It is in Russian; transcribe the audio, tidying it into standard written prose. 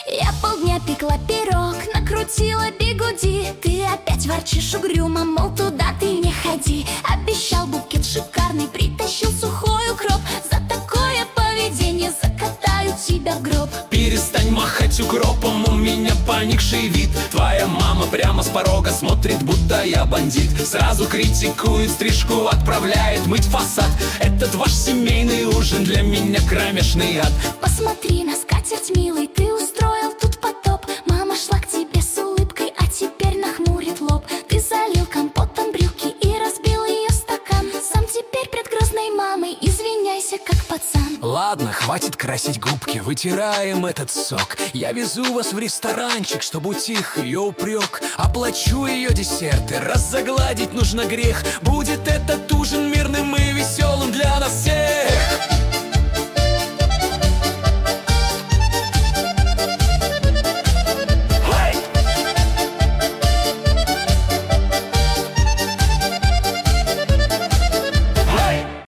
Я полдня пекла пирог, накрутила бигуди. Ты опять ворчишь угрюмо, мол, туда ты не ходи. Обещал букет шикарный, притащил сухой укроп. За такое поведение закатаю тебя в гроб. Перестань махать укропом, у меня поникший вид. Твоя мама прямо с порога смотрит, будто я бандит. Сразу критикует стрижку, отправляет мыть фасад. Этот ваш семейный ужин для меня кромешный ад. Посмотри на скатерть, милый, ты устроил тут потоп. Мама шла к тебе с улыбкой, а теперь нахмурит лоб. Ты залил компотом брюки и разбил ее стакан. Сам теперь пред грозной мамой извиняйся, как пацан. Ладно, хватит красить губки, вытираем этот сок. Я везу вас в ресторанчик, чтобы утих ее упрек. Оплачу ее десерты, раз загладить нужно грех. Будет этот ужин мирным и веселым для нас всех.